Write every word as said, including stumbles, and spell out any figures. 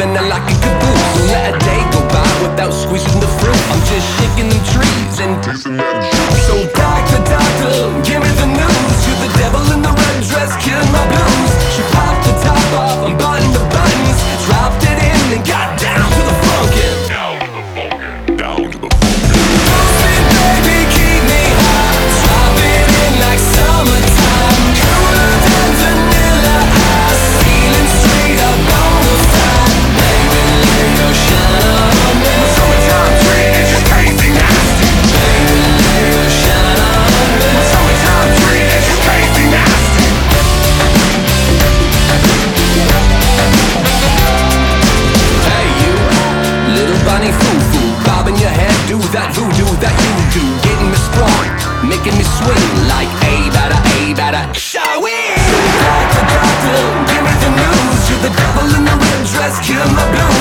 spinning like a caboose. Don't let a day go by without squeezing the fruit. I'm just shaking them trees and tasting that juice. So doctor, doctor, give me the news. You're the devil in the red dress, killing my blues. She popped the top off, unbuttoned the buttons, dropped it in and got down to the funkin'. Down to the funkin', down to the funkin'. Baby, keep me high, drop it in like summertime. Cooler than vanilla ice, feeling straight up on the side. Baby, lay your shine on me. My summertime dream is just crazy nasty. Baby, lay your shine on me. My summertime dream is just crazy nasty. Hey you, little bunny foo-foo, bobbing your head, do that voodoo that you do. Getting me sprung, making me swing like A-bada, A-bada, shall we? Doctor, doctor, give me the news. You're the devil in the red dress, kill my blues.